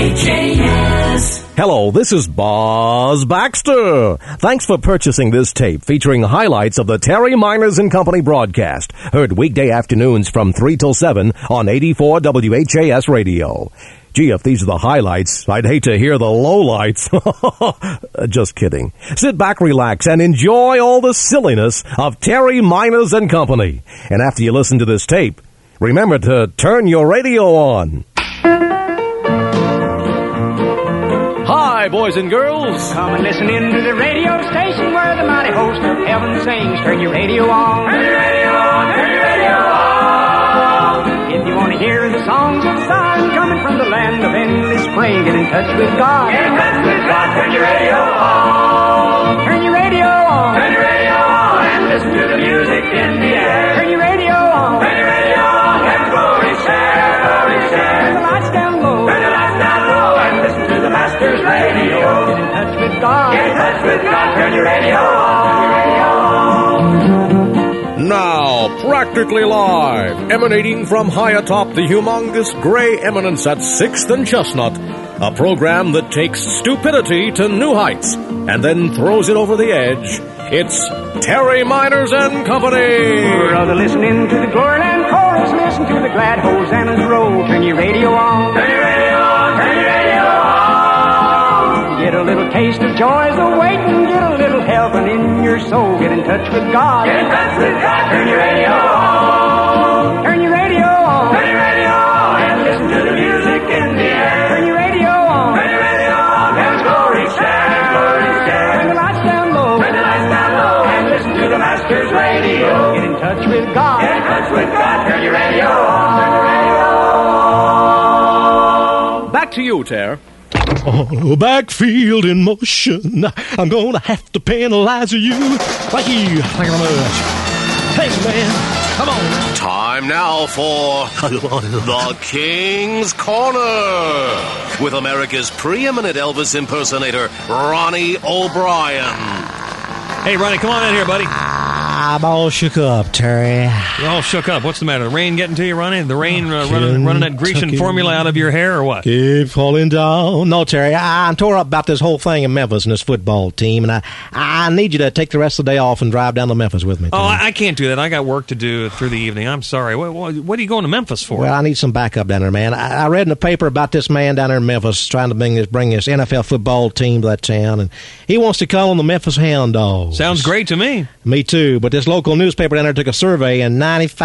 WHAS. Hello, this is Boz Baxter. Thanks for purchasing this tape featuring highlights of the Terry Miners and Company broadcast, heard weekday afternoons from 3 till 7 on 84 WHAS radio. Gee, if these are the highlights, I'd hate to hear the lowlights. Just kidding. Sit back, relax, and enjoy all the silliness of Terry Miners and Company. And after you listen to this tape, remember to turn your radio on. Hi, boys and girls. Come and listen in to the radio station where the mighty host of heaven sings. Turn your radio on. Turn your radio on. Turn your radio on. If you want to hear the songs of Zion coming from the land of endless spring, get in touch with God. Get in touch with God. Turn your radio on. Turn your radio on. Turn your radio on. And listen to the music in the air. Turn your radio on. Turn your radio on. And glory share, glory share. Turn the lights down low. Turn the lights down low. And listen to the Master's radio. Get in touch with God. Get in touch with God. Turn your radio on. Turn your radio on. Now, practically live, emanating from high atop the humongous gray eminence at 6th and Chestnut, a program that takes stupidity to new heights and then throws it over the edge. It's Terry Miners and Company. Brother, listening to the Gloryland chorus, listen to the glad hosannas roll. Turn your radio on. Turn your radio on. Turn your radio on. Get a little taste of joys awaiting. Get a little heaven in your soul. Get in touch with God. Get in touch with God. Turn your radio on. Turn your radio on. Turn your radio on. And listen to the music in the air. Turn your radio on. Turn your radio on. Heaven's glory share. Glory share. Turn the lights down low. Turn the lights down low. And listen to the Master's radio. Get in touch with God. Get in touch with God. Turn your radio on. Turn your radio on. Back to you, Ter. Oh, backfield in motion. I'm gonna have to penalize you. Thank you. Thank you very much. Thanks, man. Come on. Time now for The King's Corner with America's preeminent Elvis impersonator, Ronnie O'Brien. Hey, Ronnie, come on in here, buddy. I'm all shook up, Terry. You're all shook up. What's the matter? The rain getting to you, Ronnie? The rain running that Grecian formula out of your hair or what? Keep falling down. No, Terry, I'm tore up about this whole thing in Memphis and this football team, and I need you to take the rest of the day off and drive down to Memphis with me. Oh, I can't do that. I got work to do through the evening. I'm sorry. What are you going to Memphis for? Well, I need some backup down there, man. I read in the paper about this man down there in Memphis trying to bring this NFL football team to that town, and he wants to call them the Memphis Hound Dogs. Sounds great to me. Me too, but this local newspaper down there took a survey, and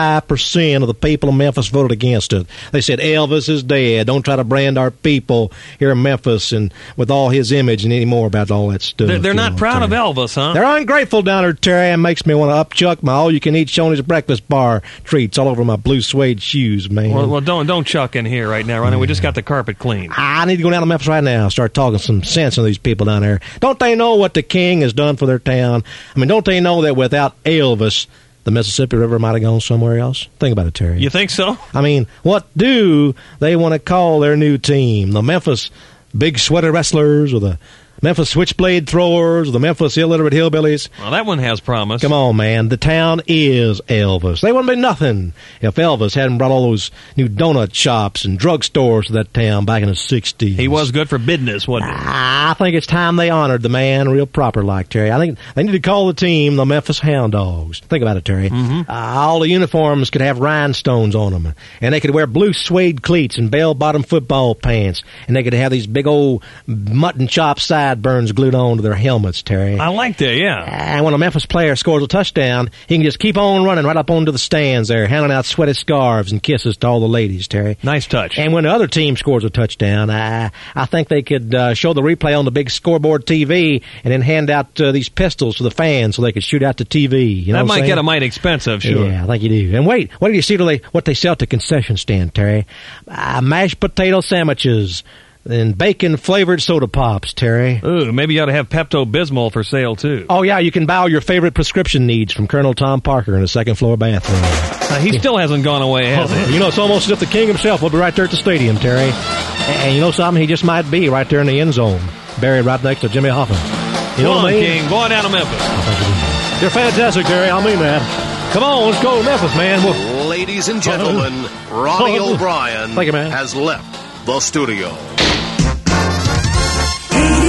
95% of the people in Memphis voted against it. They said, Elvis is dead. Don't try to brand our people here in Memphis and with all his image and any more about all that stuff. They're not proud of Elvis, huh? They're ungrateful down there, Terry. It makes me want to upchuck my all-you-can-eat Shoney's breakfast bar treats all over my blue suede shoes, man. Well, don't chuck in here right now, Ronnie. We just got the carpet clean. I need to go down to Memphis right now and start talking some sense into these people down there. Don't they know what the king has done for their town? I mean, don't they know that without Elvis, the Mississippi River might have gone somewhere else? Think about it, Terry. You think so? I mean, what do they want to call their new team? The Memphis Big Sweater Wrestlers, or the Memphis Switchblade Throwers, or the Memphis Illiterate Hillbillies? Well, that one has promise. Come on, man. The town is Elvis. They wouldn't be nothing if Elvis hadn't brought all those new donut shops and drugstores to that town back in the 60s. He was good for business, wasn't he? I think it's time they honored the man real proper like, Terry. I think they need to call the team the Memphis Hound Dogs. Think about it, Terry. Mm-hmm. All the uniforms could have rhinestones on them, and they could wear blue suede cleats and bell-bottom football pants, and they could have these big old mutton chop sideburns glued on to their helmets, Terry. I like that, yeah. And when a Memphis player scores a touchdown, he can just keep on running right up onto the stands there, handing out sweaty scarves and kisses to all the ladies, Terry. Nice touch. And when the other team scores a touchdown, I think they could show the replay on the big scoreboard TV and then hand out these pistols to the fans so they could shoot out the TV. You know that what I'm might saying? get a mite expensive, sure. Yeah, I think you do. And wait, what do you see what they sell at the concession stand, Terry? Mashed potato sandwiches and bacon-flavored soda pops, Terry. Ooh, maybe you ought to have Pepto-Bismol for sale, too. Oh, yeah, you can buy all your favorite prescription needs from Colonel Tom Parker in the second-floor bathroom. He still hasn't gone away, has he? You know, it's almost as if the king himself will be right there at the stadium, Terry. And you know something? He just might be right there in the end zone, buried right next to Jimmy Hoffa. You know what I mean? King. Go on down to Memphis. You're fantastic, Terry. I mean that. Come on, let's go to Memphis, man. Ladies and gentlemen, Ronnie O'Brien Thank you, man. has left the studio.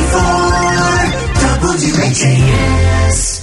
WHAS.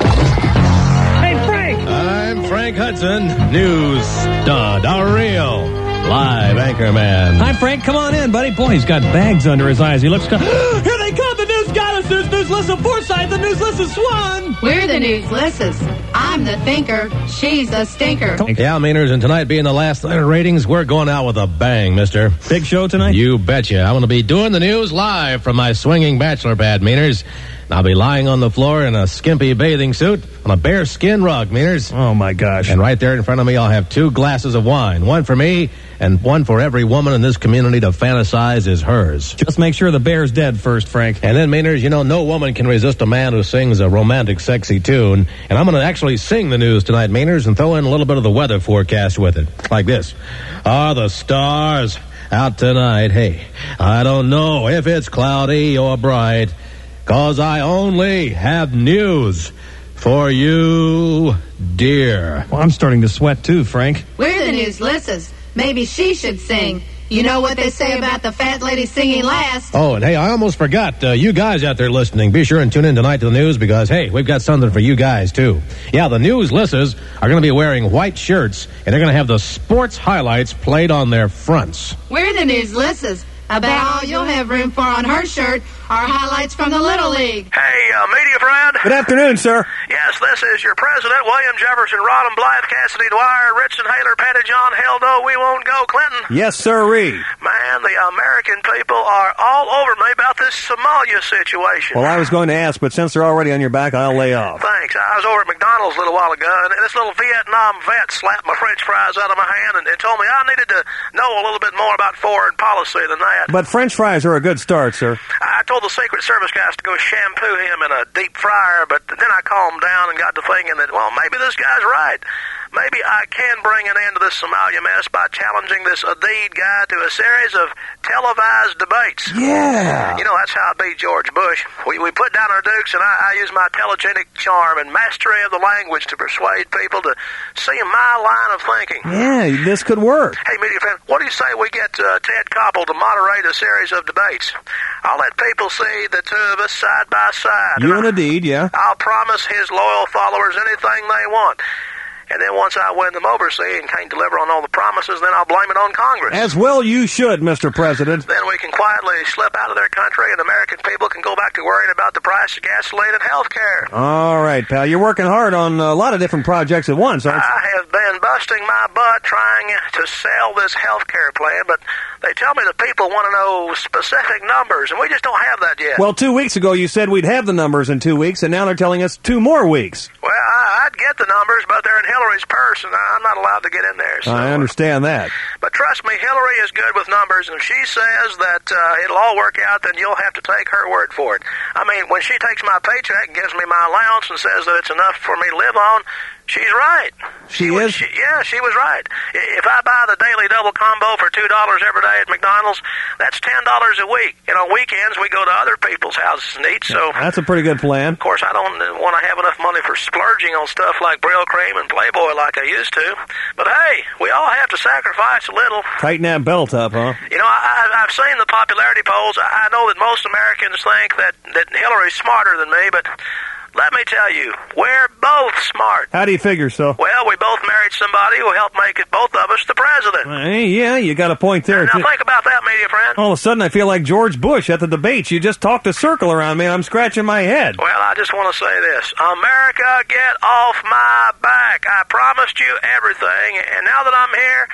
Hey, Frank! I'm Frank Hudson, news stud, a real live anchorman. Hi, Frank. Come on in, buddy. Boy, he's got bags under his eyes. He looks... Here they come! The news goddess! There's Newsless Forsyth! The Newsless Swan! We're the Newslesses. I'm the thinker. She's the stinker. Yeah, Meaners, and tonight being the last night of ratings, we're going out with a bang, mister. Big show tonight? You betcha. I'm going to be doing the news live from my swinging bachelor pad, Meaners. And I'll be lying on the floor in a skimpy bathing suit on a bear skin rug, Meaners. Oh, my gosh. And right there in front of me, I'll have 2 glasses of wine. One for me and one for every woman in this community to fantasize is hers. Just make sure the bear's dead first, Frank. And then, Meaners, you know, no woman can resist a man who sings a romantic, sexy tune. And I'm going to actually sing the news tonight, Meaners, and throw in a little bit of the weather forecast with it. Like this. Are the stars out tonight? Hey, I don't know if it's cloudy or bright, 'cause I only have news for you, dear. Well, I'm starting to sweat, too, Frank. We're the Newslesses. Maybe she should sing. You know what they say about the fat lady singing last? Oh, and hey, I almost forgot. You guys out there listening, be sure and tune in tonight to the news because, hey, we've got something for you guys, too. Yeah, the Newslesses are going to be wearing white shirts, and they're going to have the sports highlights played on their fronts. We're the Newslesses. About all you'll have room for on her shirt are highlights from the Little League. Hey, media friend. Good afternoon, sir. Yes, this is your president, William Jefferson, Rodham, Blythe, Cassidy, Dwyer, Ritson, Haler, Pettijohn, hell no, we won't go, Clinton. Yes, sirree. Man, the American people are all over me about this Somalia situation. Well, I was going to ask, but since they're already on your back, I'll lay off. Thanks. I was over at McDonald's a little while ago, and this little Vietnam vet slapped my French fries out of my hand and told me I needed to know a little bit more about foreign policy than that. But French fries are a good start, sir. I told the Secret Service guys to go shampoo him in a deep fryer, but then I calmed down and got to thinking that, well, maybe this guy's right. Maybe I can bring an end to this Somalia mess by challenging this Aidid guy to a series of televised debates. Yeah. You know, that's how I beat George Bush. We put down our dukes, and I use my telegenic charm and mastery of the language to persuade people to see my line of thinking. Yeah, this could work. Hey, media fan, what do you say we get Ted Koppel to moderate a series of debates? I'll let people see the two of us side by side. You and Aidid, yeah. I'll promise his loyal followers anything they want. And then once I win them over, see, and can't deliver on all the promises, then I'll blame it on Congress. As well you should, Mr. President. Then we can quietly slip out of their country, and American people can go back to worrying about the price of gasoline and health care. All right, pal. You're working hard on a lot of different projects at once, aren't you? I have been busting my butt trying to sell this health care plan, but they tell me the people want to know specific numbers, and we just don't have that yet. Well, 2 weeks ago you said we'd have the numbers in 2 weeks, and now they're telling us 2 more weeks. Well, I'd get the numbers, but they're in Hillary's purse, and I'm not allowed to get in there. So, I understand that. But trust me, Hillary is good with numbers, and if she says that it'll all work out, then you'll have to take her word for it. I mean, when she takes my paycheck and gives me my allowance and says that it's enough for me to live on, she's right. She is? She was right. If I buy the daily double combo for $2 every day at McDonald's, that's $10 a week. And on weekends, we go to other people's houses and eat. So that's a pretty good plan. Of course, I don't want to have enough money for splurging on stuff like Brill Cream and Playboy like I used to. But hey, we all have to sacrifice a little. Tighten that belt up, huh? You know, I've seen the popularity polls. I know that most Americans think that Hillary's smarter than me, but let me tell you, we're both smart. How do you figure so? Well, we both married somebody who helped make it, both of us the president. Yeah, you got a point there. Now think about that, media friend. All of a sudden, I feel like George Bush at the debates. You just talked a circle around me, and I'm scratching my head. Well, I just want to say this. America, get off my back. I promised you everything, and now that I'm here,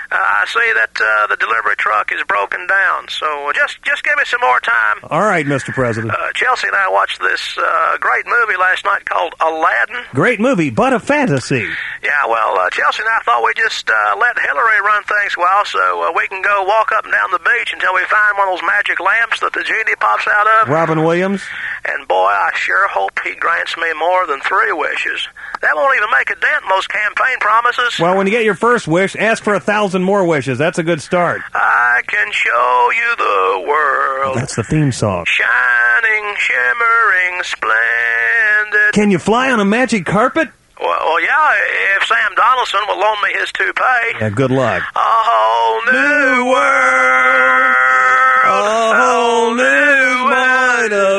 I see that the delivery truck is broken down. So just give me some more time. All right, Mr. President. Chelsea and I watched this great movie last night called Aladdin. Great movie, but a fantasy. Yeah, well, Chelsea and I thought we'd just let Hillary run things a while so we can go walk up and down the beach until we find one of those magic lamps that the genie pops out of. Robin Williams. And boy, I sure hope he grants me more than 3 wishes. That won't even make a dent in most campaign promises. Well, when you get your first wish, ask for 1,000 more wishes. That's a good start. I can show you the world. That's the theme song. Shining, shimmering, splendid. Can you fly on a magic carpet? Well, yeah, if Sam Donaldson will loan me his toupee. Yeah, good luck. A whole new world. A whole new mind of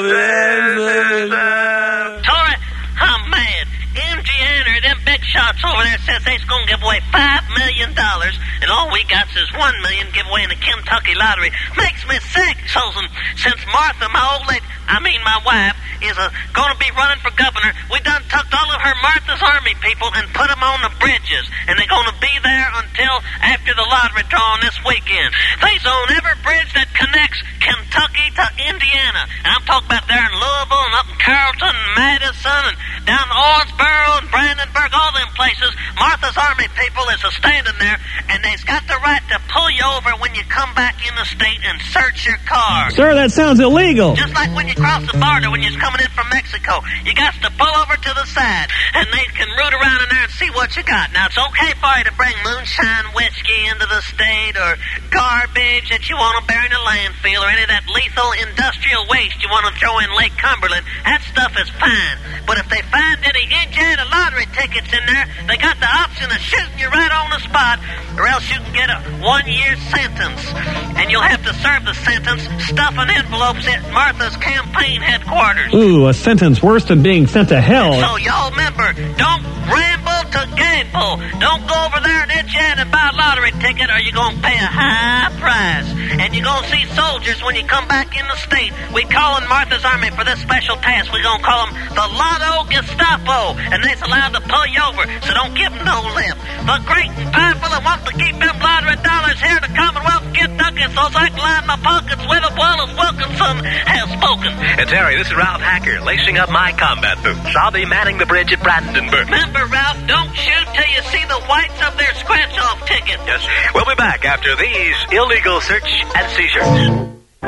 shots over there says they's going to give away $5 million, and all we got is $1 million giveaway in the Kentucky lottery. Makes me sick. So since Martha, my wife, is going to be running for governor, we done tucked all of her Martha's Army people and put them on the bridges, and they're going to be there until after the lottery drawing this weekend. They's on every bridge that connects Kentucky to Indiana, and I'm talking about there in Louisville and up in Carrollton and Madison and down in Owensboro and Brandenburg, all them places. Martha's Army people is standing there, and they's got the right to pull you over when you come back in the state and search your car. Sir, that sounds illegal. Just like when you cross the border when you're coming in from Mexico. You got to pull over to the side, and they can root around in there and see what you got. Now, it's okay for you to bring moonshine whiskey into the state or garbage that you want to bury in a landfill or any of that lethal industrial waste you want to throw in Lake Cumberland. That stuff is fine. But if they find any Indiana lottery tickets in there, they got the option of shooting you right on the spot, or else you can get a 1-year sentence. And you'll have to serve the sentence stuffing envelopes at Martha's campaign headquarters. Ooh, a sentence worse than being sent to hell. So y'all remember, don't ramble to gamble. Don't go over there in Indiana and buy a lottery ticket, or you're going to pay a high price. And you're going to see soldiers when you come back in the state. We call in Martha's Army for this special task. We're going to call them the Lotto Gestapo, and they's allowed to pull you over, so don't give them no lip. The great and powerful that want to keep them lottery dollars here in the Commonwealth of Kentucky, so I can line my pockets with a Wallace Wilkinson has spoken. And Terry, this is Ralph Hacker, lacing up my combat boots. I'll be manning the bridge at Brandenburg. Remember, Ralph, don't shoot till you see the whites of their scratch-off ticket. Yes, we'll be back after these illegal search and seizures.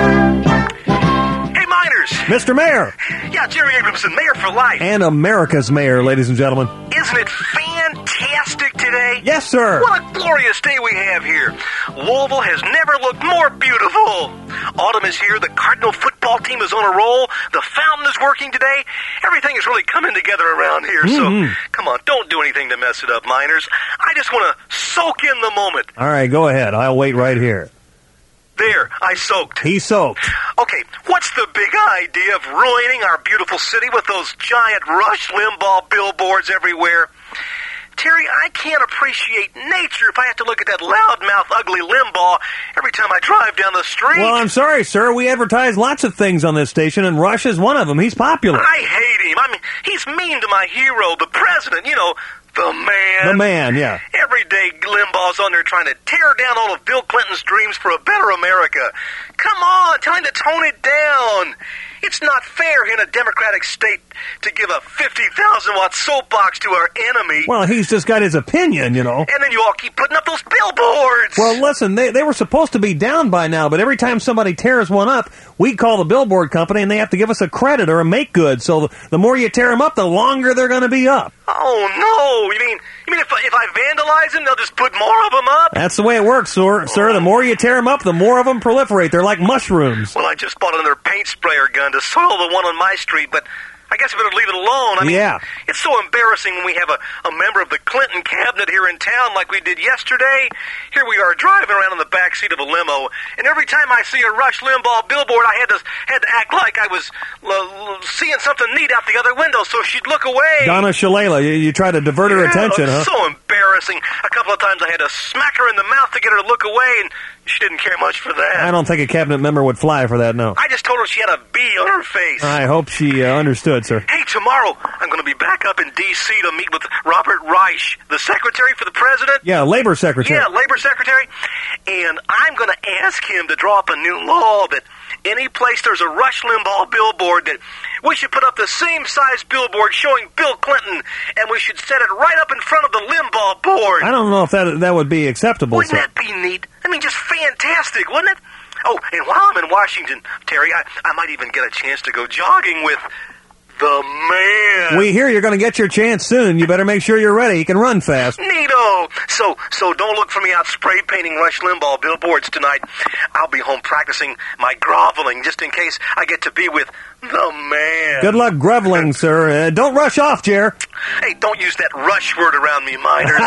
Hey, Miners! Mr. Mayor! Yeah, Jerry Abramson, mayor for life. And America's mayor, ladies and gentlemen. Isn't it fantastic today? Yes, sir. What a glorious day we have here. Louisville has never looked more beautiful. Autumn is here. The Cardinal football team is on a roll. The fountain is working today. Everything is really coming together around here. So, come on, don't do anything to mess it up, Miners. I just want to soak in the moment. All right, go ahead. I'll wait right here. There, I soaked. He soaked. Okay, what's the big idea of ruining our beautiful city with those giant Rush Limbaugh billboards everywhere? Terry, I can't appreciate nature if I have to look at that loudmouth, ugly Limbaugh every time I drive down the street. Well, I'm sorry, sir. We advertise lots of things on this station, and Rush is one of them. He's popular. I hate him. I mean, he's mean to my hero, the president, you know, the man. The man, yeah. Every day Limbaugh's on there trying to tear down all of Bill Clinton's dreams for a better America. Come on, tell him to tone it down. It's not fair in a democratic state to give a 50,000-watt soapbox to our enemy. Well, he's just got his opinion, you know. And then you all keep putting up those billboards. Well, listen, they were supposed to be down by now, but every time somebody tears one up, we call the billboard company, and they have to give us a credit or a make good. So the more you tear them up, the longer they're going to be up. Oh, no. You mean if I vandalize them, they'll just put more of them up? That's the way it works, sir. The more you tear them up, the more of them proliferate. They're like mushrooms. Well, I just bought another paint sprayer gun to soil the one on my street, but I guess I better leave it alone. I mean, yeah. It's so embarrassing when we have a member of the Clinton cabinet here in town like we did yesterday. Here we are driving around in the backseat of a limo, and every time I see a Rush Limbaugh billboard, I had to act like I was seeing something neat out the other window so she'd look away. Donna Shalala, you try to divert her attention, huh? So embarrassing. A couple of times I had to smack her in the mouth to get her to look away, and she didn't care much for that. I don't think a cabinet member would fly for that, no. I just told her she had a B on her face. I hope she understood, sir. Hey, tomorrow I'm going to be back up in D.C. to meet with Robert Reich, the secretary for the president. Yeah, labor secretary. Yeah, labor secretary. And I'm going to ask him to draw up a new law that any place there's a Rush Limbaugh billboard, that we should put up the same size billboard showing Bill Clinton, and we should set it right up in front of the Limbaugh board. I don't know if that would be acceptable, Wouldn't sir. that be neat? I mean, just fantastic, wouldn't it? Oh, and while I'm in Washington, Terry, I might even get a chance to go jogging with the man. We hear you're going to get your chance soon. You better make sure you're ready. He can run fast. Neato. So don't look for me out spray painting Rush Limbaugh billboards tonight. I'll be home practicing my groveling just in case I get to be with the man. Good luck groveling, sir. Don't rush off, Jer. Hey, don't use that rush word around me, Miners.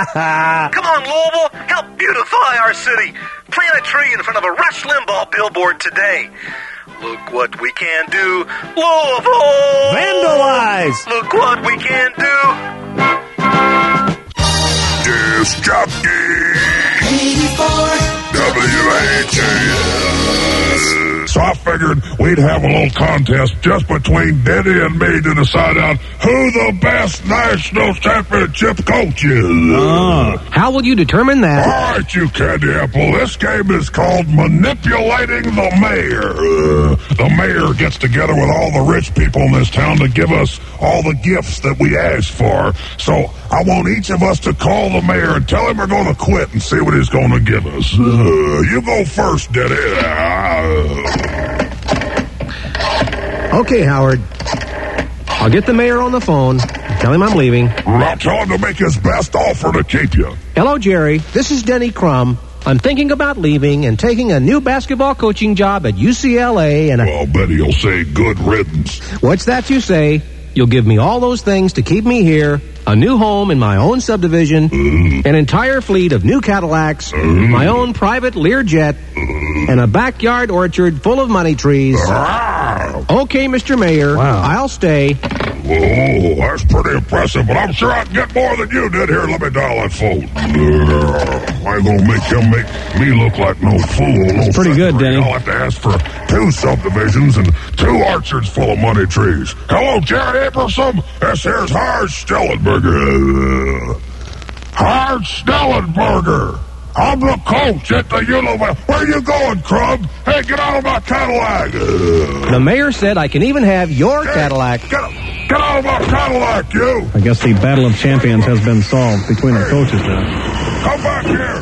Come on, Louisville. Help beautify our city. Plant a tree in front of a Rush Limbaugh billboard today. Look what we can do, Louisville! Vandalize! Look what we can do. disc jockey. 84 WHAS. So I figured we'd have a little contest just between Denny and me to decide out who the best national championship coach is. How will you determine that? All right, you candy apple. This game is called Manipulating the Mayor. The mayor gets together with all the rich people in this town to give us all the gifts that we asked for. So I want each of us to call the mayor and tell him we're going to quit and see what he's going to give us. You go first, Denny. Okay, Howard. I'll get the mayor on the phone. Tell him I'm leaving. I'll tell him to make his best offer to keep you. Hello, Jerry. This is Denny Crum. I'm thinking about leaving and taking a new basketball coaching job at UCLA and... Well, Betty, you'll say good riddance. What's that you say? You'll give me all those things to keep me here, a new home in my own subdivision, an entire fleet of new Cadillacs, my own private Learjet, and a backyard orchard full of money trees. Okay, Mr. Mayor, I'll stay. Whoa, that's pretty impressive, but I'm sure I can get more than you did. Here, let me dial that phone. I ain't gonna make him make me look like no fool. That's pretty good, Denny. I'll have to ask for 2 subdivisions and 2 orchards full of money trees. Hello, Jerry Abersom. This here's Howard Stellenberger. Howard Stellenberger. I'm the coach at the Unilever. Where you going, Crumb? Hey, get out of my Cadillac. The mayor said I can even have your Cadillac. Get out of my Cadillac, you. I guess the battle of champions has been solved between the coaches now. Come back here.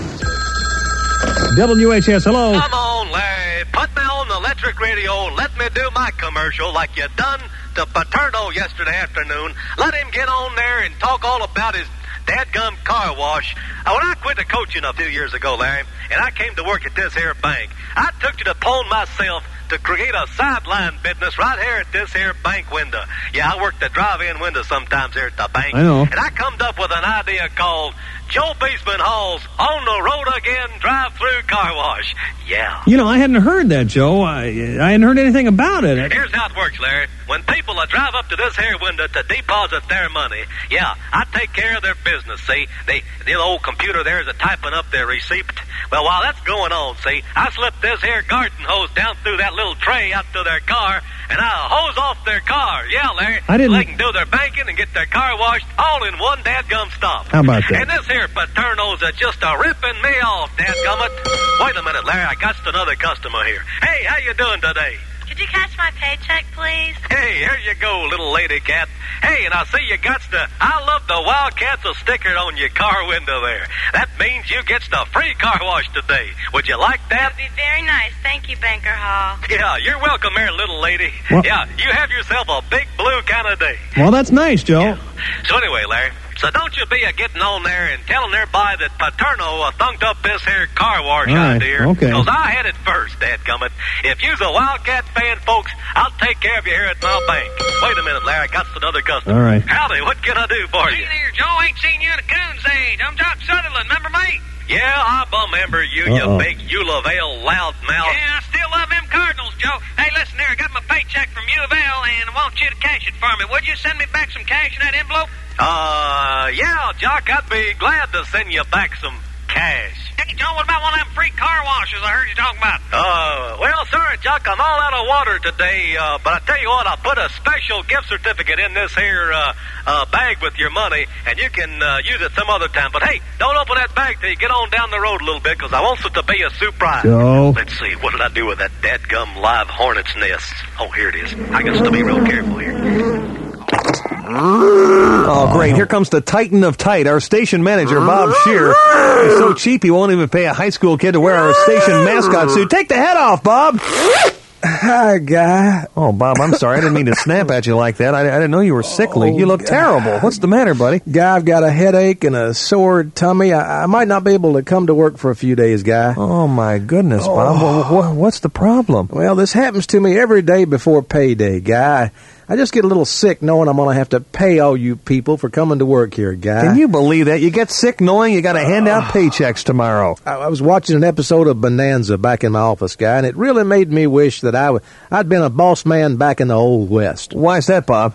WHS, hello. Come on, Larry. Put me on the electric radio. Let me do my commercial like you done to Paterno yesterday afternoon. Let him get on there and talk all about his dadgum car wash. When I quit the coaching a few years ago, Larry, and I came to work at this here bank, I took it upon myself to create a sideline business right here at this here bank window. Yeah, I work the drive-in window sometimes here at the bank. I know. And I come up with an idea called Joe Beesman Hall's On the Road Again Drive-Through Car Wash. Yeah. You know, I hadn't heard that, Joe. I hadn't heard anything about it. Here's how it works, Larry. When people drive up to this here window to deposit their money, yeah, I take care of their business, see? The old computer there is typing up their receipt. Well, while that's going on, see, I slip this here garden hose down through that little tray out to their car, and I hose off their car. Yeah, Larry. So they can do their banking and get their car washed all in one dadgum stop. How about that? And this here Paterno's just ripping me off, dadgummit. Wait a minute, Larry. I got another customer here. Hey, how you doing today? Could you catch my paycheck, please? Hey, here you go, little lady cat. Hey, and I see you got the I Love the Wildcats sticker on your car window there. That means you gets the free car wash today. Would you like that? That would be very nice. Thank you, Banker Hall. Yeah, you're welcome here, little lady. Well, yeah, you have yourself a big blue kind of day. Well, that's nice, Joe. Yeah. So anyway, Larry, so don't you be getting on there and telling everybody that Paterno thunked up this here car wash idea. Okay. Because I had it first, dadgummit. If you's a Wildcat fan, folks, I'll take care of you here at my bank. Wait a minute, Larry. I got another customer. All right. Howdy, what can I do for you? Hey there, Joe. Ain't seen you in a coon's age. I'm Jock Sutherland. Remember me? Yeah, I remember you, you big Eulavale loudmouth. Yeah, I still love them Cardinals, Joe. Hey, listen there. I got my paycheck from U of L, and I want you to cash it for me. Would you send me back some cash in that envelope? Yeah, Jock, I'd be glad to send you back some cash. Hey, Joe, what about one of them free car washes I heard you talking about? Well, sorry, Jock, I'm all out of water today, but I tell you what, I put a special gift certificate in this here, bag with your money, and you can, use it some other time. But hey, don't open that bag till you get on down the road a little bit, because I want it to be a surprise. Joe. Let's see, what did I do with that dadgum live hornet's nest? Oh, here it is. I got to be real careful here. Oh, great. Here comes the Titan of Tight, our station manager, Bob Shear. He's so cheap he won't even pay a high school kid to wear our station mascot suit. Take the head off, Bob. Hi, Guy. Oh, Bob, I'm sorry. I didn't mean to snap at you like that. I didn't know you were sickly. You look terrible. What's the matter, buddy? Guy, I've got a headache and a sore tummy. I might not be able to come to work for a few days, Guy. Oh, my goodness, Bob. What's the problem? Well, this happens to me every day before payday, Guy. I just get a little sick knowing I'm going to have to pay all you people for coming to work here, Guy. Can you believe that? You get sick knowing you got to hand out paychecks tomorrow. I was watching an episode of Bonanza back in my office, Guy, and it really made me wish that I'd been a boss man back in the Old West. Why is that, Bob?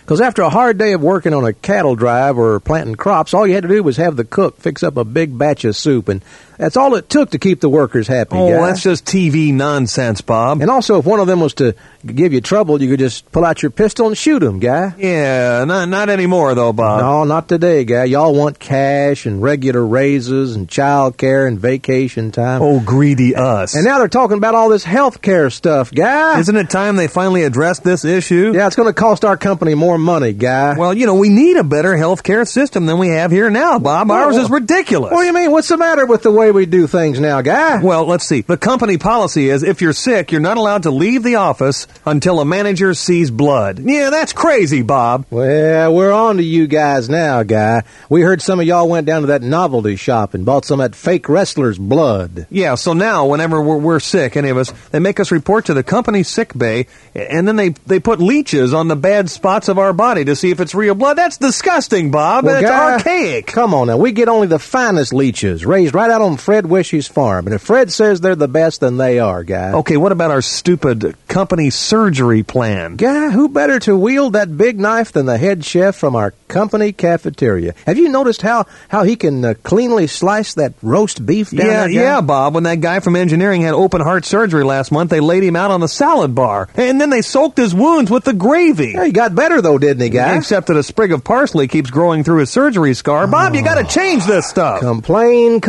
Because after a hard day of working on a cattle drive or planting crops, all you had to do was have the cook fix up a big batch of soup, and that's all it took to keep the workers happy. Oh, guy. that's just TV nonsense, Bob. And also, if one of them was to give you trouble, you could just pull out your pistol and shoot him, guy. Yeah, not anymore, though, Bob. No, not today, guy. Y'all want cash and regular raises and child care and vacation time. Oh, greedy us. And now they're talking about all this health care stuff, guy. Isn't it time they finally addressed this issue? Yeah, it's going to cost our company more money, guy. Well, we need a better health care system than we have here now, Bob. Ours is ridiculous. What do you mean? What's the matter with the way we do things now, guy? Well, let's see. The company policy is if you're sick, you're not allowed to leave the office until a manager sees blood. Yeah, that's crazy, Bob. Well, we're on to you guys now, guy. We heard some of y'all went down to that novelty shop and bought some of that fake wrestler's blood. Yeah, so now whenever we're sick, any of us, they make us report to the company sick bay, and then they put leeches on the bad spots of our body to see if it's real blood. That's disgusting, Bob. Well, That's guy, archaic. Come on now. We get only the finest leeches, raised right out on Fred Wishy's farm. And if Fred says they're the best, then they are, guy. Okay, what about our stupid company surgery plan? Guy, who better to wield that big knife than the head chef from our company cafeteria? Have you noticed how he can cleanly slice that roast beef down there, guy? Yeah, Bob. When that guy from engineering had open heart surgery last month, they laid him out on the salad bar. And then they soaked his wounds with the gravy. Yeah, he got better, though, didn't he, guy? Except that a sprig of parsley keeps growing through his surgery scar. Bob, you gotta change this stuff. Complain.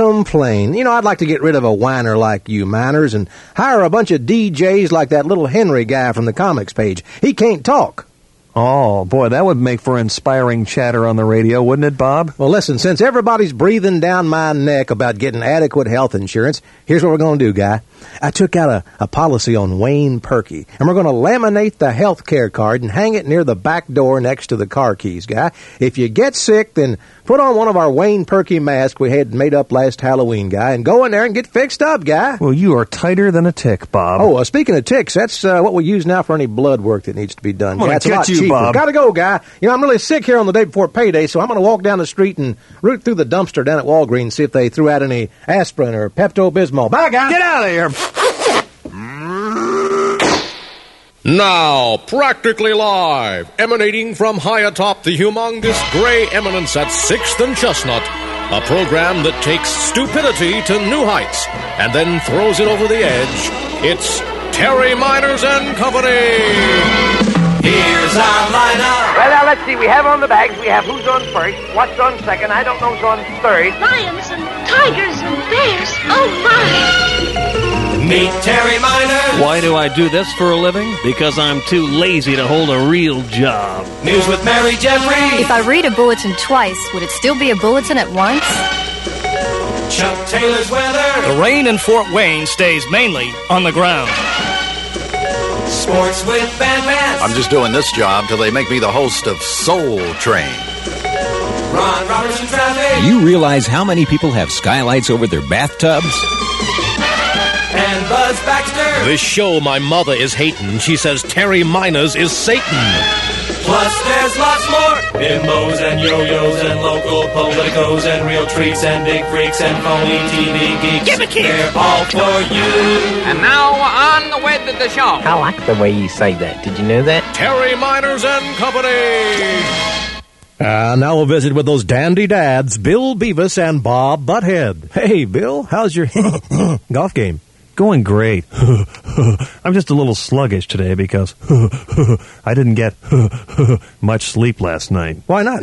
I'd like to get rid of a whiner like you, Miners, and hire a bunch of DJs like that little Henry guy from the comics page. He can't talk. Oh, boy, that would make for inspiring chatter on the radio, wouldn't it, Bob? Well, listen, since everybody's breathing down my neck about getting adequate health insurance, here's what we're going to do, guy. I took out a policy on Wayne Perky, and we're going to laminate the health care card and hang it near the back door next to the car keys, guy. If you get sick, then put on one of our Wayne Perky masks we had made up last Halloween, guy, and go in there and get fixed up, guy. Well, you are tighter than a tick, Bob. Oh, speaking of ticks, that's what we use now for any blood work that needs to be done. I'm going to get you, Bob. Gotta go, guy. I'm really sick here on the day before payday, so I'm going to walk down the street and root through the dumpster down at Walgreens and see if they threw out any aspirin or Pepto-Bismol. Bye, guy. Get out of here. Now, practically live, emanating from high atop the humongous gray eminence at 6th and Chestnut, a program that takes stupidity to new heights and then throws it over the edge. It's Terry Miners and Company. Here's our lineup. Well, now, let's see. We have on the bags, we have who's on first, what's on second, I don't know who's on third. Lions and tigers and bears. Oh, my. Meet Terry Miners. Why do I do this for a living? Because I'm too lazy to hold a real job. News with Mary Jeffrey. If I read a bulletin twice, would it still be a bulletin at once? Chuck Taylor's weather. The rain in Fort Wayne stays mainly on the ground. Sports with Van Vance. I'm just doing this job till they make me the host of Soul Train. Ron Robertson traffic. You realize how many people have skylights over their bathtubs? And Buzz Baxter. This show my mother is hating. She says Terry Miners is Satan. Plus, there's lots more. Bimbos and yo-yos and local politicos and real treats and big freaks and phony TV geeks. Give it here. They're all for you. And now, on the way to the show. I like the way you say that. Did you know that? Terry Miners and Company. Now we'll visit with those dandy dads, Bill Beavis and Bob Butthead. Hey, Bill, how's your golf game? Going great. I'm just a little sluggish today because I didn't get much sleep last night. Why not?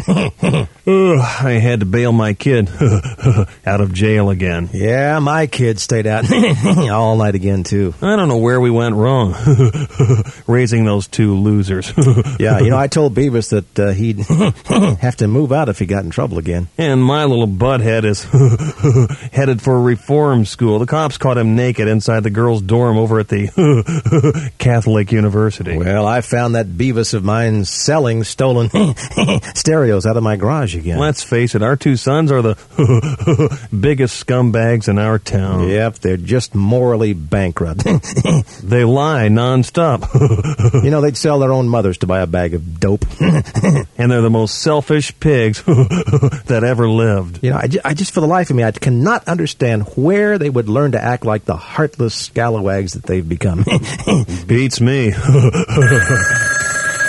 I had to bail my kid out of jail again. Yeah, my kid stayed out all night again, too. I don't know where we went wrong raising those two losers. Yeah, I told Beavis that he'd have to move out if he got in trouble again. And my little butthead is headed for reform school. The cops caught him naked inside the girls' dorm over at the Catholic University. Well, I found that Beavis of mine selling stolen stereos out of my garage again. Let's face it, our two sons are the biggest scumbags in our town. Yep, they're just morally bankrupt. They lie nonstop. They'd sell their own mothers to buy a bag of dope. And they're the most selfish pigs that ever lived. I just, for the life of me, I cannot understand where they would learn to act like the heartless scalawags that they've become. Beats me.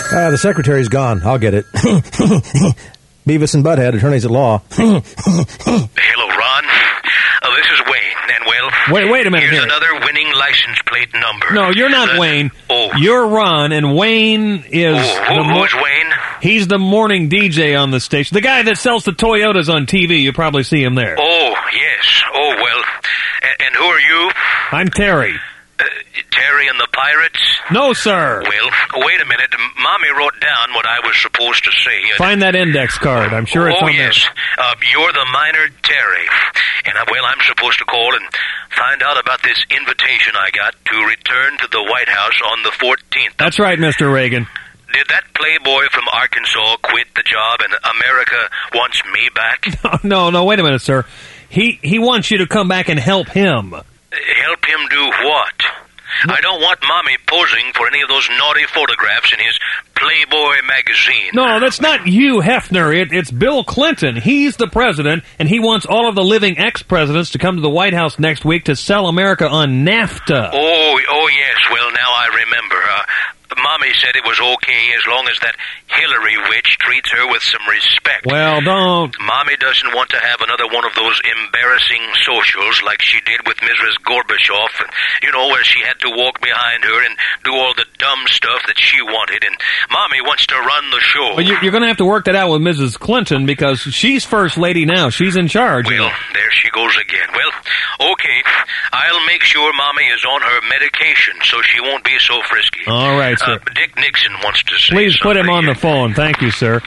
The secretary's gone. I'll get it. Beavis and Butthead, attorneys at law. Hello, Ron. This is Wayne, and well... Wait a minute here's here. another winning license plate number. No, you're not Wayne. Oh. You're Ron, and Wayne is... Who's Wayne? He's the morning DJ on the station. The guy that sells the Toyotas on TV. You probably see him there. Oh, yes. Oh, well. And who are you? I'm Terry. Terry and the Pirates? No, sir. Well, wait a minute. Mommy wrote down what I was supposed to say. Find that index card. I'm sure it's on there. Yes. You're the miner, Terry. And, I'm supposed to call and find out about this invitation I got to return to the White House on the 14th. That's right, Mr. Reagan. Did that playboy from Arkansas quit the job and America wants me back? No, wait a minute, sir. He wants you to come back and help him. Help him do what? I don't want Mommy posing for any of those naughty photographs in his Playboy magazine. No, that's not you, Hefner. It's Bill Clinton. He's the president, and he wants all of the living ex-presidents to come to the White House next week to sell America on NAFTA. Oh, yes. Well, now I remember. Mommy said it was okay as long as that Hillary witch treats her with some respect. Well, don't. Mommy doesn't want to have another one of those embarrassing socials like she did with Mrs. Gorbachev, where she had to walk behind her and do all the dumb stuff that she wanted, and Mommy wants to run the show. Well, you're going to have to work that out with Mrs. Clinton because she's first lady now. She's in charge. Well, there she goes again. Well, okay. I'll make sure Mommy is on her medication so she won't be so frisky. All right, sir. Dick Nixon wants to say Please put him something. on the phone. Thank you, sir.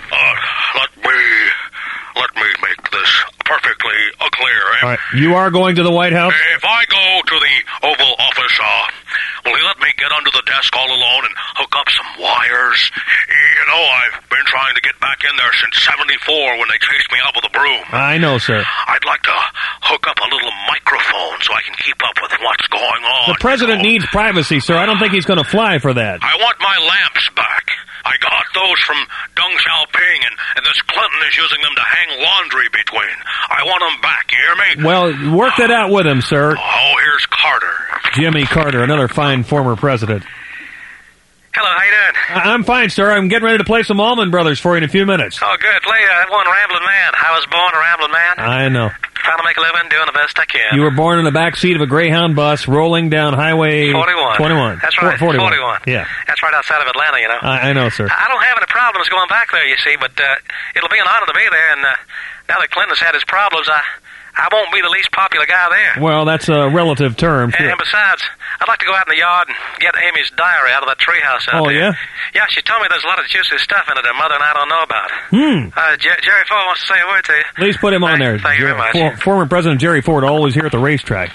Let me make this perfectly clear. All right. You are going to the White House? If I go to the Oval Office, will he let me get under the desk all alone and hook up some wires? I've been trying to get back in there since 74 when they chased me out with a broom. I know, sir. I'd like to hook up a little microphone so I can keep up with what's going on. The president needs privacy, sir. I don't think he's going to fly for that. I want my lamps back. I got those from Deng Xiaoping, and this Clinton is using them to hang laundry between. I want them back, you hear me? Well, work that out with him, sir. Oh, here's Carter. Jimmy Carter, another fine former president. Hello, how you doing? I'm fine, sir. I'm getting ready to play some Allman Brothers for you in a few minutes. Oh, good. Play that one, Ramblin' Man. I was born a rambling man. I know. Trying to make a living, doing the best I can. You were born in the back seat of a Greyhound bus rolling down Highway 21. That's right, 41. Yeah. That's right outside of Atlanta, I know, sir. I don't have any problems going back there, you see, but it'll be an honor to be there, and now that Clinton's had his problems, I won't be the least popular guy there. Well, that's a relative term. And besides, I'd like to go out in the yard and get Amy's diary out of that treehouse out there. Oh, yeah? Yeah, she told me there's a lot of juicy stuff in it that Mother and I don't know about. Jerry Ford wants to say a word to you. Please put him on there. Thank you very much. Former President Jerry Ford, always here at the racetrack,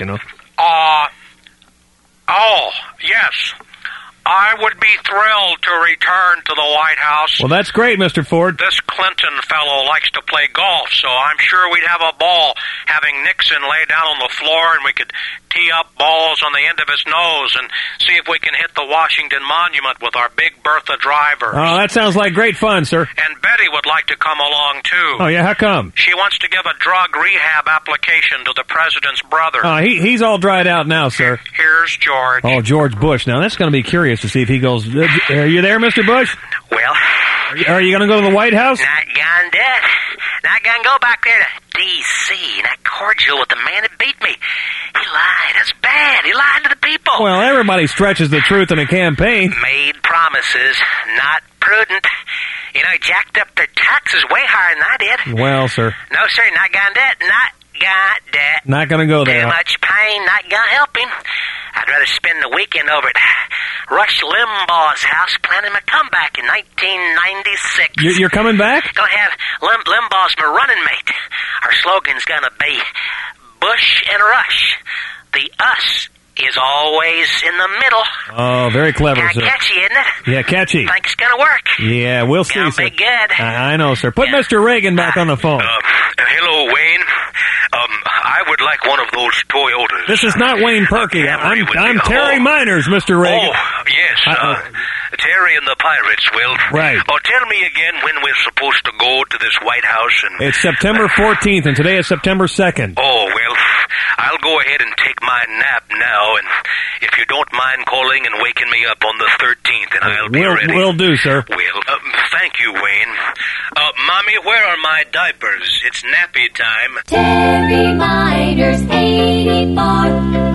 Yes. I would be thrilled to return to the White House. Well, that's great, Mr. Ford. This Clinton fellow likes to play golf, so I'm sure we'd have a ball having Nixon lay down on the floor and we could tee up balls on the end of his nose and see if we can hit the Washington Monument with our Big Bertha drivers. Oh, that sounds like great fun, sir. And Betty would like to come along, too. Oh, yeah? How come? She wants to give a drug rehab application to the president's brother. He's all dried out now, sir. Here's George. Oh, George Bush. Now, that's going to be curious to see if he goes... Are you there, Mr. Bush? Well... Are you going to go to the White House? Not gone dead. Not gonna go back there to D.C. Not cordial with the man that beat me. He lied. That's bad. He lied to the people. Well, everybody stretches the truth in a campaign. Made promises. Not prudent. He jacked up their taxes way higher than I did. Well, sir. No, sir. Not gonna dead. Not got that. Not gonna go there. Too much pain. Not gonna help him. I'd rather spend the weekend over at Rush Limbaugh's house planning my comeback in 1996. You're coming back? Gonna have Limbaugh's my running mate. Our slogan's gonna be Bush and Rush. The us is always in the middle. Oh, very clever, Kinda sir. catchy, isn't it? Yeah, catchy. Think it's gonna work. Yeah, we'll see, Gonna sir. be good. I know, sir. Put Mr. Reagan back on the phone. Hello, Wayne. I would like one of those Toyotas. This is not Wayne Perky. I'm Terry Miners, Mr. Reagan. Oh, yes. Terry Terry and the Pirates, Will. Right. Oh, tell me again when we're supposed to go to this White House and... It's September 14th, and today is September 2nd. Oh, well, I'll go ahead and take my nap now, and if you don't mind calling and waking me up on the 13th, and I'll be ready. Will do, sir. Well, thank you, Wayne. Mommy, where are my diapers? It's nappy time. Terry Miners 84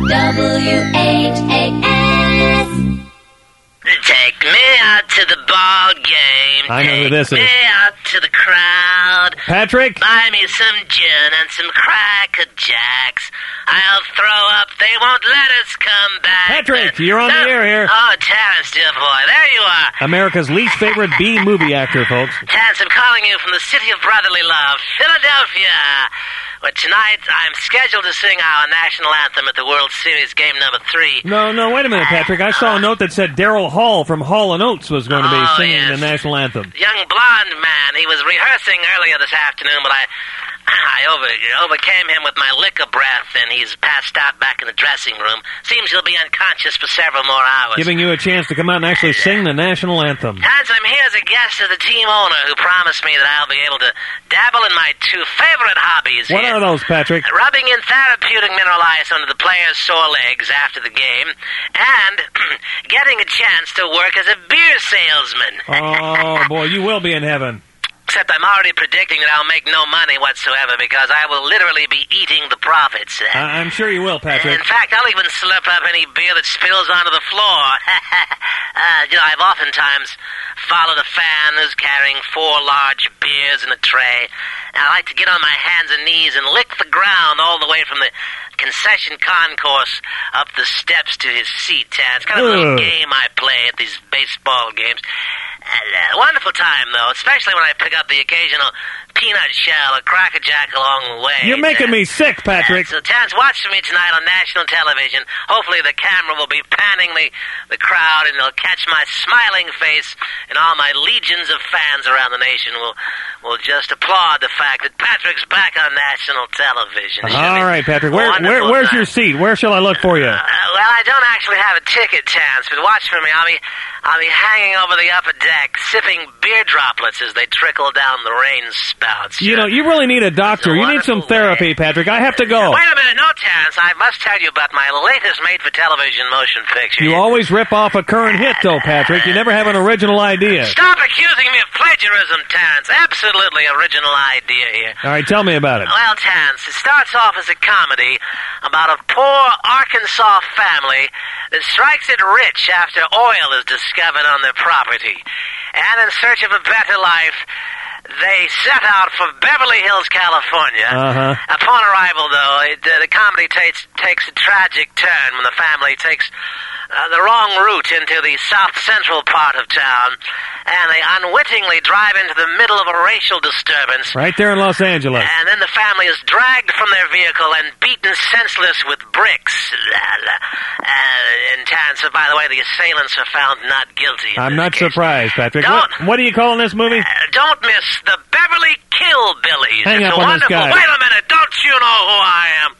WHAS. Take me out to the ball game. I know who this Take is. me out to the crowd. Patrick? Buy me some gin and some Cracker Jacks. I'll throw up. They won't let us come back. Patrick, you're on the air here. Oh, Terrence, dear boy. There you are. America's least favorite B movie actor, folks. Terrence, I'm calling you from the city of brotherly love, Philadelphia. But tonight, I'm scheduled to sing our national anthem at the World Series game number 3. No, wait a minute, Patrick. I saw a note that said Daryl Hall from Hall & Oates was going to be singing the national anthem. Young blonde man. He was rehearsing earlier this afternoon, but I overcame him with my liquor breath, and he's passed out back in the dressing room. Seems he'll be unconscious for several more hours. Giving you a chance to come out and actually sing the national anthem. Hans, I'm here as a guest of the team owner who promised me that I'll be able to dabble in my 2 favorite hobbies. What are those, Patrick? Rubbing in therapeutic mineral ice under the players' sore legs after the game, and getting a chance to work as a beer salesman. Oh, boy, you will be in heaven. Except I'm already predicting that I'll make no money whatsoever because I will literally be eating the profits. I'm sure you will, Patrick. In fact, I'll even slip up any beer that spills onto the floor. I've oftentimes followed a fan who's carrying 4 large beers in a tray. And I like to get on my hands and knees and lick the ground all the way from the concession concourse up the steps to his seat. It's kind of a little game I play at these baseball games. Wonderful time, though, especially when I pick up the occasional peanut shell or Cracker Jack along the way. You're making me sick, Patrick. So, Terrence, watch for me tonight on national television. Hopefully the camera will be panning the crowd, and they'll catch my smiling face, and all my legions of fans around the nation will just applaud the fact that Patrick's back on national television. All right, Patrick. Where's your seat? Where shall I look for you? Well, I don't actually have a ticket, Terrence, but watch for me. I'll be hanging over the upper deck, sipping beer droplets as they trickle down the rain spouts. You know, you really need a doctor. You need some therapy, Patrick. I have to go. Wait a minute. No, Terrence. I must tell you about my latest made-for-television motion picture. You always rip off a current hit, though, Patrick. You never have an original idea. Stop accusing me of plagiarism, Terrence. Absolutely original idea here. All right, tell me about it. Well, Terrence, it starts off as a comedy about a poor Arkansas family that strikes it rich after oil is discovered on their property. And in search of a better life, they set out for Beverly Hills, California. Upon arrival, though, the comedy takes a tragic turn when the family takes the wrong route into the south-central part of town, and they unwittingly drive into the middle of a racial disturbance. Right there in Los Angeles. And then the family is dragged from their vehicle and beaten senseless with bricks. And Terrence, by the way, the assailants are found not guilty. I'm not surprised, Patrick. What are you calling this movie? Don't miss the Beverly Killbillies. Hang It's up on this wonderful. guy. Wait a minute. Don't you know who I am?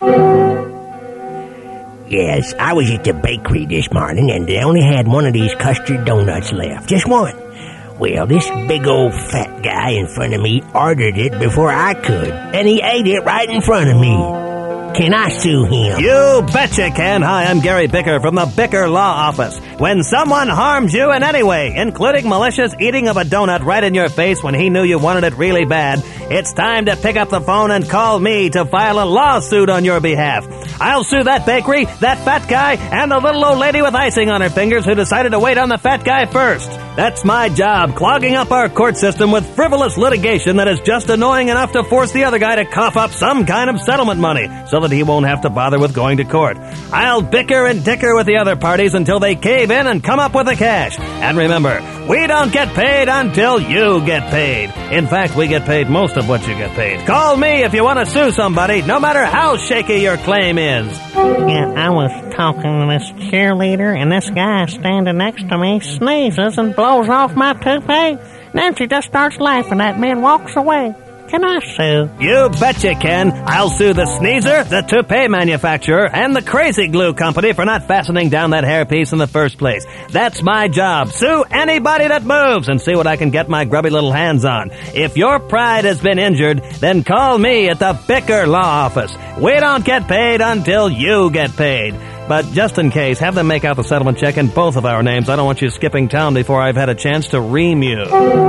Yes, I was at the bakery this morning, and they only had one of these custard donuts left. Just one. Well, this big old fat guy in front of me ordered it before I could, and he ate it right in front of me. Can I sue him? You betcha can. Hi, I'm Gary Bicker from the Bicker Law Office. When someone harms you in any way, including malicious eating of a donut right in your face when he knew you wanted it really bad, it's time to pick up the phone and call me to file a lawsuit on your behalf. I'll sue that bakery, that fat guy, and the little old lady with icing on her fingers who decided to wait on the fat guy first. That's my job, clogging up our court system with frivolous litigation that is just annoying enough to force the other guy to cough up some kind of settlement money so that he won't have to bother with going to court. I'll bicker and dicker with the other parties until they cave in and come up with the cash. And remember, we don't get paid until you get paid. In fact, we get paid most of what you get paid. Call me if you want to sue somebody, no matter how shaky your claim is. Yeah, I was talking to this cheerleader, and this guy standing next to me sneezes and blows off my toupee. Then she just starts laughing at me and walks away. Can I sue? You betcha can. I'll sue the sneezer, the toupee manufacturer, and the crazy glue company for not fastening down that hairpiece in the first place. That's my job. Sue anybody that moves and see what I can get my grubby little hands on. If your pride has been injured, then call me at the Bicker Law Office. We don't get paid until you get paid. But just in case, have them make out the settlement check in both of our names. I don't want you skipping town before I've had a chance to ream you.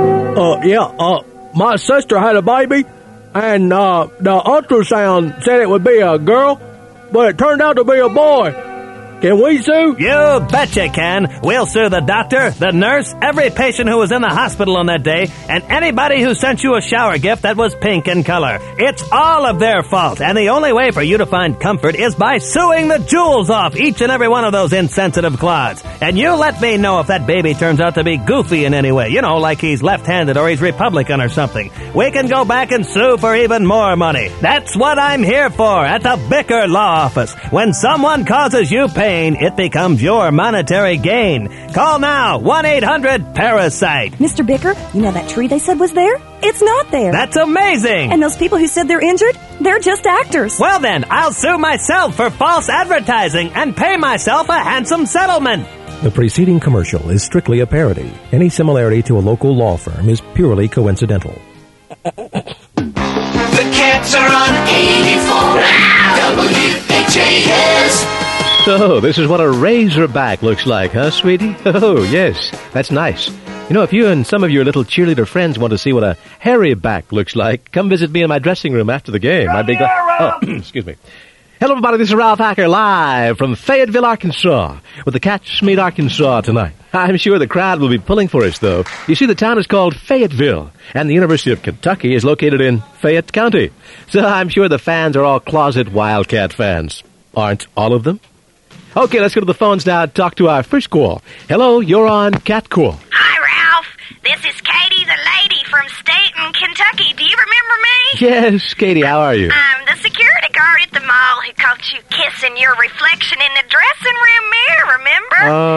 My sister had a baby, and the ultrasound said it would be a girl, but it turned out to be a boy. Can we sue? You betcha can. We'll sue the doctor, the nurse, every patient who was in the hospital on that day, and anybody who sent you a shower gift that was pink in color. It's all of their fault, and the only way for you to find comfort is by suing the jewels off each and every one of those insensitive clods. And you let me know if that baby turns out to be goofy in any way. You know, like he's left-handed or he's Republican or something. We can go back and sue for even more money. That's what I'm here for at the Bicker Law Office. When someone causes you pain, it becomes your monetary gain. Call now, 1-800-PARASITE. Mr. Bicker, you know that tree they said was there? It's not there. That's amazing. And those people who said they're injured, they're just actors. Well then, I'll sue myself for false advertising and pay myself a handsome settlement. The preceding commercial is strictly a parody. Any similarity to a local law firm is purely coincidental. The cats are on 84 WHAS. So, this is what a razorback looks like, huh, sweetie? Oh, yes, that's nice. You know, if you and some of your little cheerleader friends want to see what a hairy back looks like, come visit me in my dressing room after the game. I'd be glad. Oh, excuse me. Hello, everybody. This is Ralph Hacker live from Fayetteville, Arkansas, with the Cats Meet Arkansas tonight. I'm sure the crowd will be pulling for us, though. You see, the town is called Fayetteville, and the University of Kentucky is located in Fayette County. So I'm sure the fans are all closet Wildcat fans. Aren't all of them? Okay, let's go to the phones now and talk to our first call. Hello, you're on Cat Call. Hi, Ralph. This is Katie, the lady from Staten, Kentucky. Do you remember me? Yes, Katie, how are you? I'm the security guard at the mall who caught you kissing your reflection in the dressing room mirror, remember?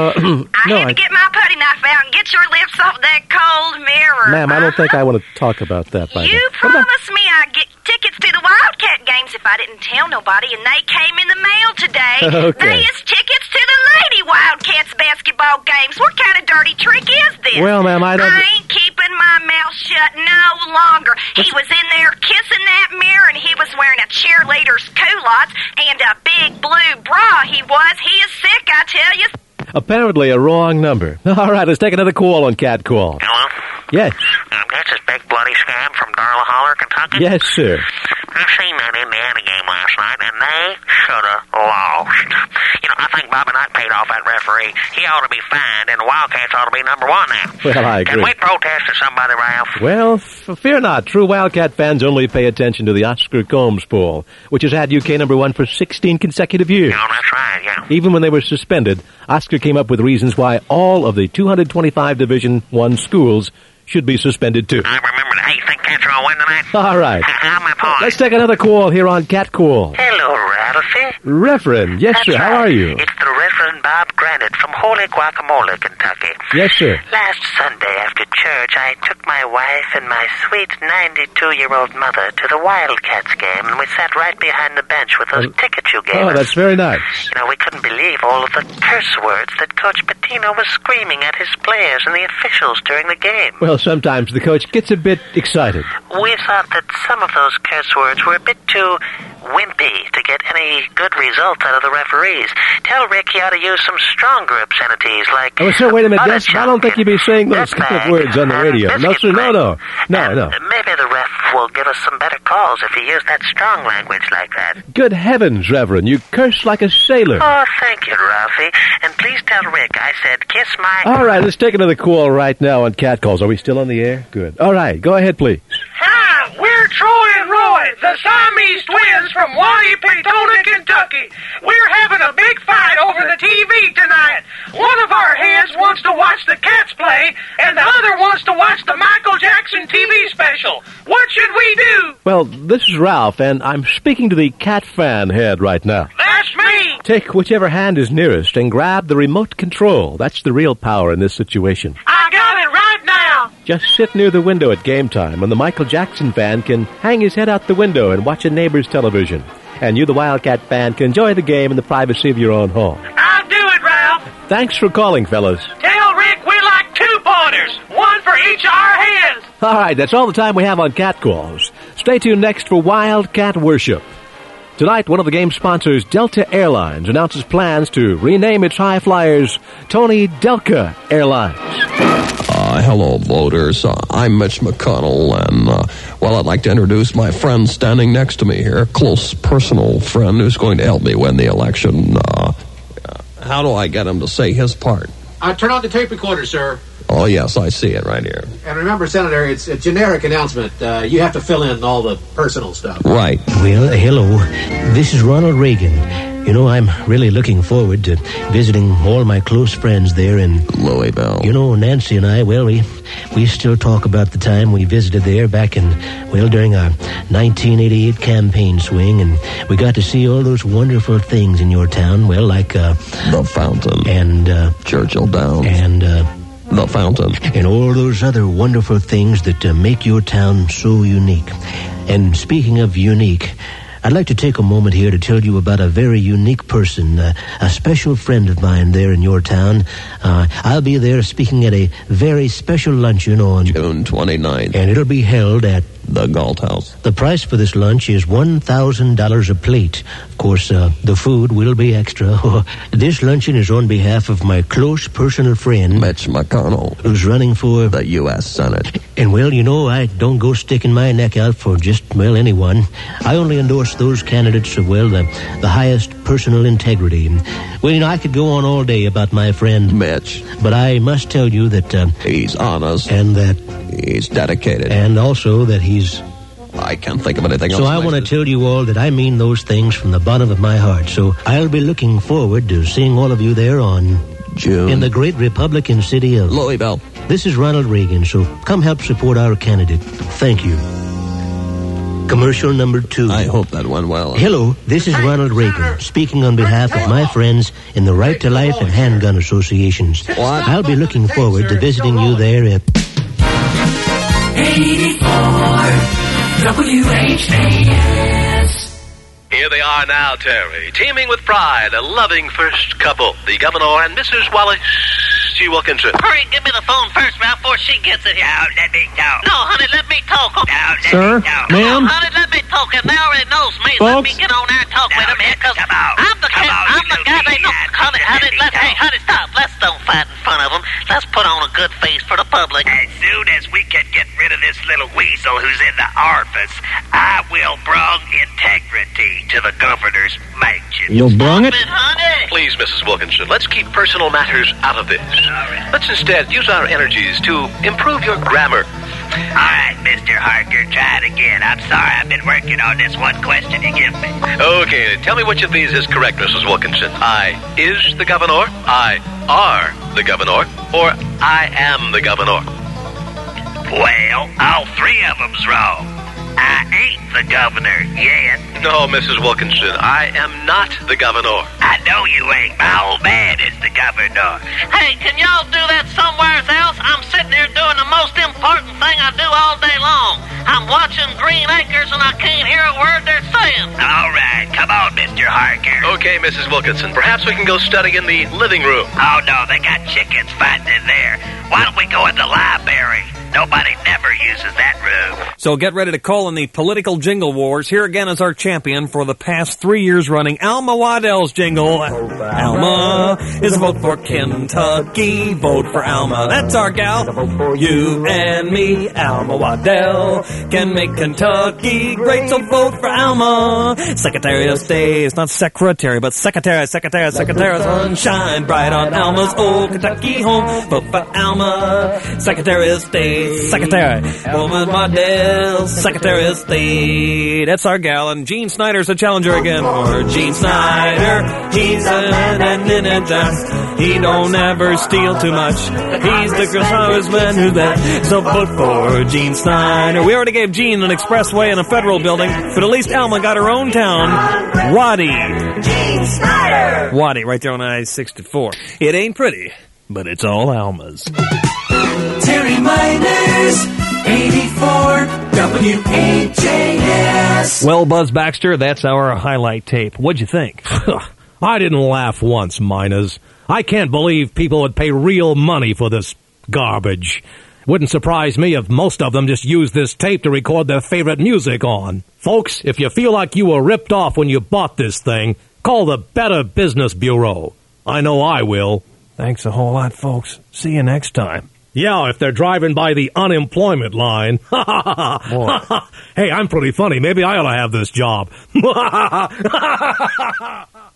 No, I had to get my putty knife out and get your lips off that cold mirror. Ma'am, I don't think I want to talk about that by You promised me I'd get tickets to the Wildcat games if I didn't tell nobody, and they came in the mail today. Okay. They is tickets to the Lady Wildcats basketball games. What kind of dirty trick is this? Well, ma'am, I ain't keeping my mouth shut no longer. He was in there kissing that mirror, and he was wearing a cheerleader's culottes and a big blue bra. He is sick, I tell you. Apparently a wrong number. All right, let's take another call on Cat Call. Hello? Yes. This is Big Bloody Scam from Darla Holler, Kentucky. Yes, sir. I seen that Indiana game last night, and they should have lost. You know, I think Bobby Knight paid off that referee. He ought to be fined, and the Wildcats ought to be number one now. Well, I agree. Can we protest to somebody, Ralph? Well, fear not. True Wildcat fans only pay attention to the Oscar Combs poll, which has had UK number one for 16 consecutive years. No, that's right, yeah. Even when they were suspended, Oscar came up with reasons why all of the 225 Division I schools should be suspended too. I remember that. Hey, you think Cats are going to win tonight? All right. How my point? Let's take another call here on Cat Call. Hello, Ralphie. Reverend. Yes, That's sir. How right. are you? It's the Reverend Bob Granite from Holy Guacamole, Kentucky. Yes, sir. Last Sunday after church, I took my wife and my sweet 92-year-old mother to the Wildcats game, and we sat right behind the bench with those tickets you gave Oh, us. that's very nice. You know, we couldn't believe all of the curse words that Coach Patino was screaming at his players and the officials during the game. Well, sometimes the coach gets a bit excited. We thought that some of those curse words were a bit too wimpy to get any good results out of the referees. Tell Rick he ought to use some stronger obscenities like... Oh, sir, wait a minute. butter Yes, I don't think you'd be saying those kind of words on the radio. No, sir, no. No. Maybe the ref will give us some better calls if he used that strong language like that. Good heavens, Reverend, you curse like a sailor. Oh, thank you, Ralphie. And please tell Rick I said kiss my... All right, let's take another call right now on Cat Calls. Are we still on the air? Good. All right, go ahead, please. Hi, we're Troy and Roy, the Siamese twins from Wauhee-Peytona, Kentucky. We're having a big fight over the TV tonight. One of our heads wants to watch the Cats play, and the other wants to watch the Michael Jackson TV special. What should we do? Well, this is Ralph, and I'm speaking to the Cat fan head right now. That's me. Take whichever hand is nearest and grab the remote control. That's the real power in this situation. I got it right now. Just sit near the window at game time, and the Michael Jackson fan can hang his head out the window and watch a neighbor's television. And you, the Wildcat fan, can enjoy the game in the privacy of your own home. I'll do it, Ralph. Thanks for calling, fellas. Tell Rick we like 2 pointers, one for each of our hands. All right, that's all the time we have on Cat Calls. Stay tuned next for Wildcat Worship. Tonight, one of the game sponsors, Delta Airlines, announces plans to rename its high flyers Tony Delca Airlines. Hello, voters. I'm Mitch McConnell, and, I'd like to introduce my friend standing next to me here, a close personal friend who's going to help me win the election. How do I get him to say his part? Turn on the tape recorder, sir. Oh, yes, I see it right here. And remember, Senator, it's a generic announcement. You have to fill in all the personal stuff. Right. Well, hello. This is Ronald Reagan. You know, I'm really looking forward to visiting all my close friends there in Louisville. You know, Nancy and I, well, we still talk about the time we visited there back in, during our 1988 campaign swing, and we got to see all those wonderful things in your town, like the fountain. And Churchill Downs. And the fountain. And all those other wonderful things that make your town so unique. And speaking of unique, I'd like to take a moment here to tell you about a very unique person, a special friend of mine there in your town. I'll be there speaking at a very special luncheon on June 29th. And it'll be held at the Galt House. The price for this lunch is $1,000 a plate. Of course, the food will be extra. This luncheon is on behalf of my close personal friend, Mitch McConnell, who's running for the U.S. Senate. And, I don't go sticking my neck out for just, anyone. I only endorse those candidates of, the highest personal integrity. I could go on all day about my friend Mitch. But I must tell you that he's honest. And that he's dedicated. And also that I can't think of anything else. So I want to tell you all that I mean those things from the bottom of my heart. So I'll be looking forward to seeing all of you there on June in the great Republican city of Louisville. This is Ronald Reagan, so come help support our candidate. Thank you. Commercial number 2. I hope that went well. Hello, this is Ronald Reagan, speaking on behalf of my friends in the Right to Life and Handgun Associations. What? I'll be looking forward to visiting you there at 84 WHAS. Here they are now, Terry, teeming with pride, a loving first couple, the Governor and Mrs. Wallace G. Wilkinson. Hurry, give me the phone first, Ralph, before she gets it here. Now, let me talk. No, honey, let me talk. Now, let Sir? me talk. Ma'am? No, honey, let me talk. And they already knows me. Folks? Let me get on there and talk with them here, because I'm the guy they know. Honey, stop. Let's don't fight in front of them. Let's put on a good face for the public. As soon as we can get rid of this little weasel who's in the office, I will bring integrity to the governor's mansion. You'll brung it? Honey. Please, Mrs. Wilkinson, let's keep personal matters out of this. Let's instead use our energies to improve your grammar. All right, Mr. Harker, try it again. I'm sorry, I've been working on this one question you give me. Okay, tell me which of these is correct, Mrs. Wilkinson. I is the governor, I are the governor, or I am the governor. Well, all 3 of them's wrong. I ain't the governor yet. No, Mrs. Wilkinson, I am not the governor. I know you ain't. My old man is the governor. Hey, can y'all do that somewhere else? I'm sitting here doing the most important thing I do all day long. I'm watching Green Acres and I can't hear a word they're saying. All right, come on, Mr. Harker. Okay, Mrs. Wilkinson, perhaps we can go study in the living room. Oh, no, they got chickens fighting in there. Why don't we go in the library? Nobody never uses that room. So get ready to call in the political jingle wars. Here again is our champion for the past 3 years running, Alma Waddell's jingle. Alma is a vote for Kentucky. Vote for Alma. That's our gal. You and me, Alma Waddell, can make Kentucky great. So vote for Alma. Secretary of State. It's not secretary, but secretary. Sunshine bright on Alma's old Kentucky home. Vote for Alma. Secretary of State. Secretary. Woman Waddell. Secretary of State. That's our gal. And Gene Snyder's a challenger again. Or Gene Snyder. He's he don't ever steal too much. He's the congressman who's that. So vote for Gene Snyder. We already gave Gene an expressway and a federal building, but at least Alma got her own town. Waddy. Gene Snyder. Waddy, right there on I-64. It ain't pretty, but it's all Alma's. Terry Miners, 84 WHAS. Well, Buzz Baxter, that's our highlight tape. What'd you think? I didn't laugh once, Miners. I can't believe people would pay real money for this garbage. Wouldn't surprise me if most of them just use this tape to record their favorite music on. Folks, if you feel like you were ripped off when you bought this thing, call the Better Business Bureau. I know I will. Thanks a whole lot, folks. See you next time. Yeah, if they're driving by the unemployment line. Hey, I'm pretty funny. Maybe I ought to have this job.